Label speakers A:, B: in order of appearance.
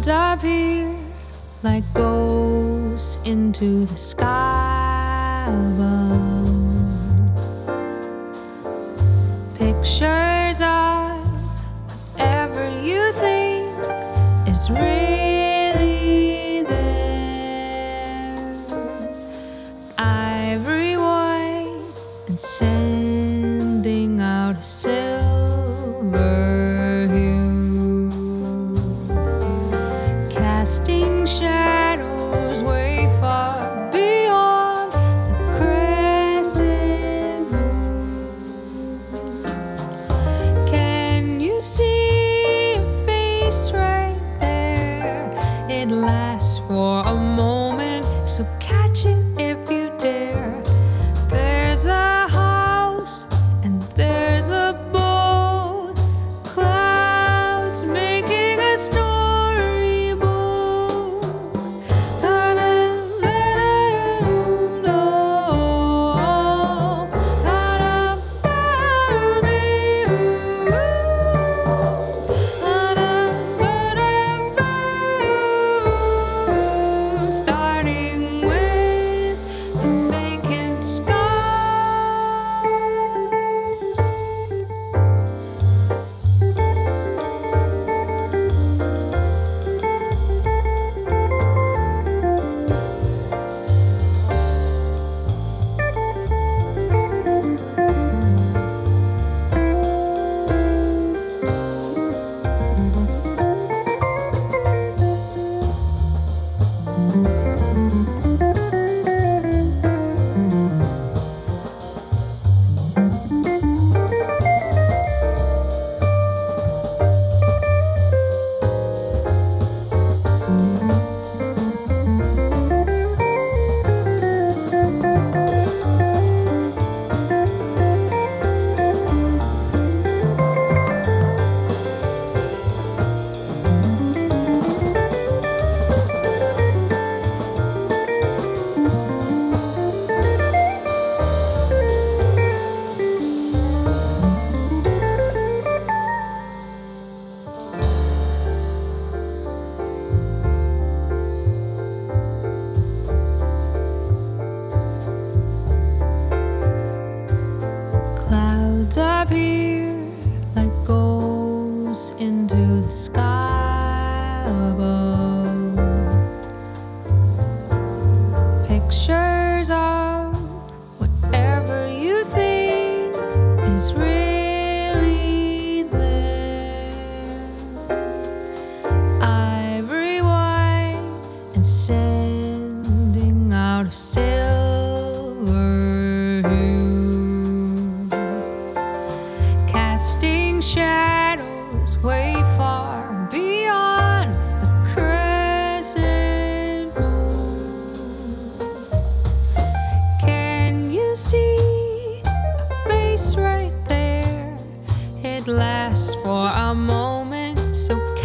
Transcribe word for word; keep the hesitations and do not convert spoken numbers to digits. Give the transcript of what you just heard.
A: appear like ghosts into the sky above. Pictures of whatever you think is really there. Ivory white and sending out a silver hue, casting shadows way far beyond the crescent moon. Can you see a face right there? It lasts for a moment, so catch it if you dare. There's a house and there's a boat, clouds making a storybook. Starting with the vacant sky. Clouds appear like ghosts into the sky above. Pictures of whatever you think is really there. Ivory white and sending out a silver hue, casting shadows way far beyond the crescent moon. Can you see a face right there? It lasts for a moment, so